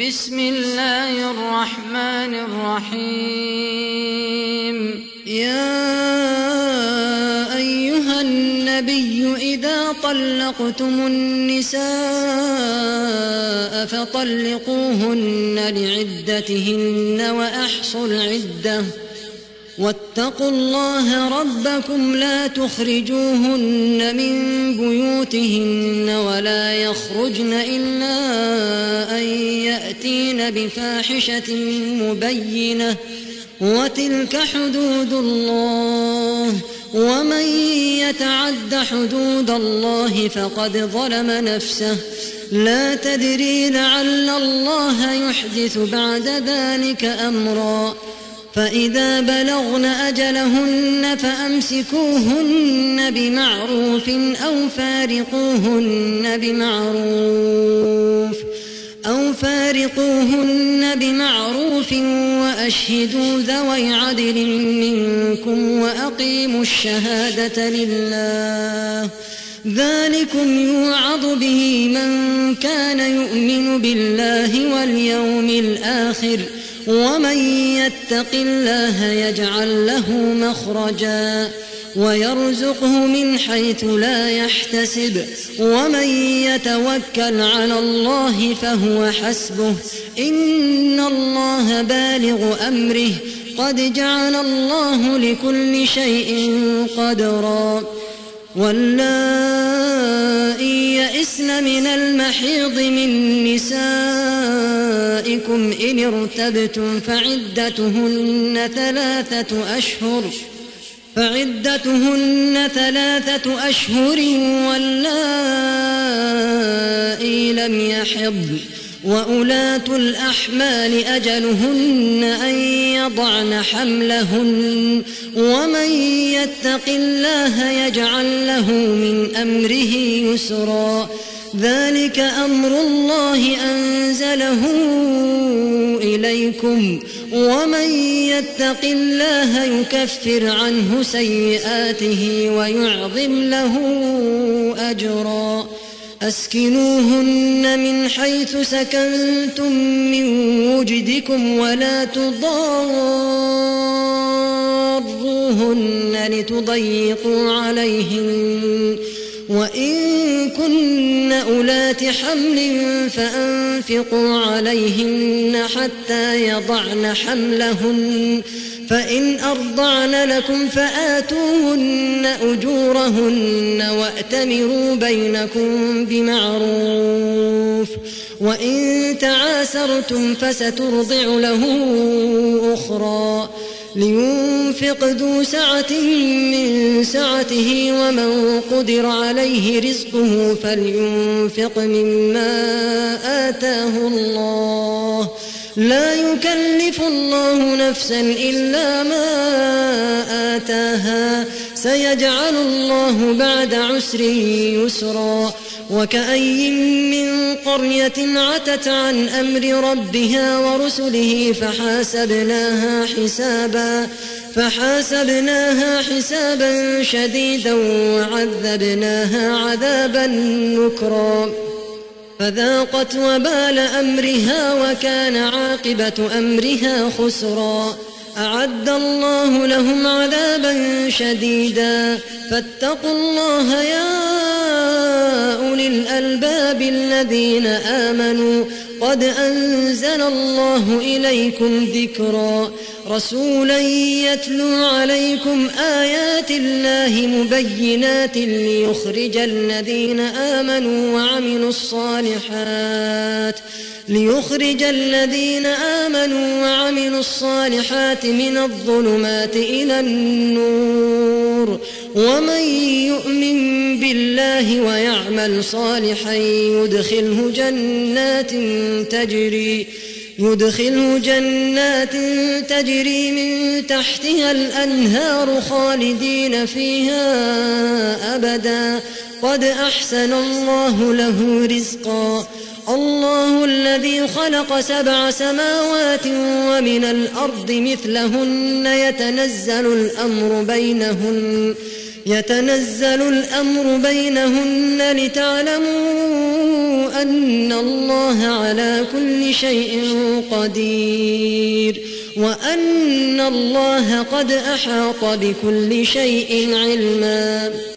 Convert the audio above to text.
بسم الله الرحمن الرحيم. يا أيها النبي إذا طلقتم النساء فطلقوهن لعدتهن وأحصوا العدة واتقوا الله ربكم لا تخرجوهن من بيوتهن ولا يخرجن إلا أن يأتين بفاحشة مبينة وتلك حدود الله ومن يتعد حدود الله فقد ظلم نفسه لا تدري لعل الله يحدث بعد ذلك أمرا فإذا بلغن أجلهن فأمسكوهن بمعروف أو فارقوهن بمعروف وأشهدوا ذوي عدل منكم وأقيموا الشهادة لله ذلكم يوعظ به من كان يؤمن بالله واليوم الآخر ومن يتق الله يجعل له مخرجا ويرزقه من حيث لا يحتسب ومن يتوكل على الله فهو حسبه إن الله بالغ أمره قد جعل الله لكل شيء قدرا واللائي يئسن من المحيض من نسائكم إن ارتبتم فعدتهن ثلاثة أشهر واللائي لم يحضن وأولاة الأحمال أجلهن أن يضعن حملهن ومن يتق الله يجعل له من أمره يسرا ذلك أمر الله أنزله إليكم ومن يتق الله يكفر عنه سيئاته ويعظم له أجرا أسكنوهن من حيث سكنتم من وجدكم ولا تضاروهن لتضيقوا عليهن وإن كن أولات حمل فأنفقوا عليهن حتى يضعن حملهن فإن أرضعن لكم فآتوهن أجورهن وأتمروا بينكم بمعروف وإن تعاسرتم فسترضع له أخرى لينفق ذو سعة من سعته ومن قدر عليه رزقه فلينفق مما آتاه الله لا يكلف الله نفسا إلا ما آتاها سيجعل الله بعد عسر يسرا وكأي من قرية عتت عن أمر ربها ورسله فحاسبناها حسابا شديدا وعذبناها عذابا نكرا فذاقت وبال أمرها وكان عاقبة أمرها خسرا أعد الله لهم عذابا شديدا فاتقوا الله يا أولي الألباب الذين آمنوا قد أنزل الله إليكم ذكرا رسولا يتلو عليكم آيات الله مبينات ليخرج الذين آمنوا وعملوا الصالحات من الظلمات إلى النور ومن يؤمن بالله ويعمل صالحا يدخله جنات تجري من تحتها الأنهار خالدين فيها أبدا قد أحسن الله له رزقا الله الذي خلق 7 سماوات ومن الأرض مثلهن يتنزل الأمر بينهن لتعلموا أن الله على كل شيء قدير وأن الله قد أحاط بكل شيء علما.